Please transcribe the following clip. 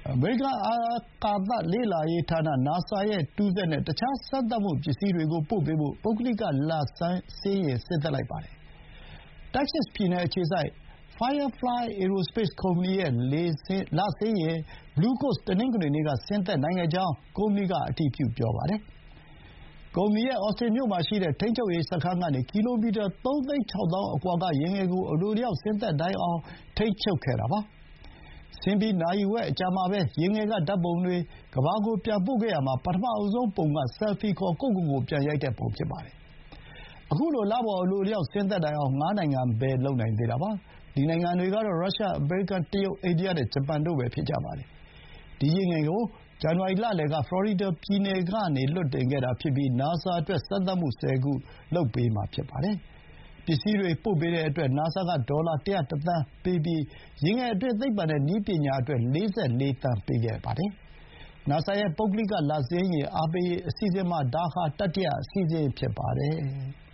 အမေရိကန်အာကာသလေ့လာရေးဌာန NASA ရဲ့ တူးစက်နဲ့ တခြားစမ်းသပ်မှုပစ္စည်းတွေကိုပို့ပေးဖို့ ပုဂ္ဂလိကလဆေးယာဉ်ဆင်းသက်လိုက်ပါတယ်။ တက္ကဆက်ပြည်နယ်အခြေစိုက် Firefly Aerospace ကုမ္ပဏီရဲ့ လဆေးယာဉ် Blue Ghost တနင်္ဂနွေနေ့က ဆင်းသက်နိုင်ခဲ့ကြောင်း ကုမ္ပဏီက အတည်ပြုပြောပါတယ်။ ကုမ္ပဏီရဲ့ အော်စတင်မြို့မှာရှိတဲ့ ထိန်းချုပ်ရေးစခန်းကနေ ကီလိုမီတာ ၃၆၀,၀၀၀ အကွာက ယာဉ်ငယ်ကို အလိုအလျောက်ဆင်းသက်နိုင်အောင် ထိန်းချုပ်ခဲ့တာပါ။ ဆင်းပြီးနာရီဝက်အကြာမှာပဲ ယာဉ်ငယ်က ဓာတ်ပုံတွေ ကမ္ဘာကိုပြန်ပို့ခဲ့ရာမှာ ပထမဆုံးပုံက ဆယ်လ်ဖီခေါ် ကိုယ့်ကိုယ်ကိုပြန်ရိုက်တဲ့ပုံ ဖြစ်ပါတယ်။ ခုလို လပေါ်အလိုအလျောက်ဆင်းသက်နိုင်အောင် ၅ နိုင်ငံပဲ လုပ်နိုင်သေးတာပါ။ ဒီနိုင်ငံတွေကတော့ ရုရှား၊ အမေရိကန်၊ တရုတ်၊ အိန္ဒိယနဲ့ ဂျပန်တို့ပဲ ဖြစ်ကြပါတယ်။ ဒီယာဉ်ငယ်ကို ဇန်နဝါရီလလယ်က ဖလော်ရီဒါပြည်နယ်ကနေ လွှတ်တင်ခဲ့တာဖြစ်ပြီး နာဆာအတွက် စမ်းသပ်မှု ၁၀ ခု လုပ်ပေးမှာဖြစ်ပါတယ်။ ပစ္စည်းတွေပို့ပေးတဲ့အတွက် နာဆာက ဒေါ်လာ ၁၀၁ သန်းပေးပြီး ယာဉ်ငယ်အတွင်း သိပ္ပံနဲ့နည်းပညာအတွက် ၄၄ သန်းပေးခဲ့ပါတယ်။ နာဆာရဲ့ ပုဂ္ဂလိကလဆင်းယာဉ်အားပေးရေးအစီအစဥ်မှာ ဒါဟာ တတိယအစီအစဥ်ဖြစ်ပါတယ်။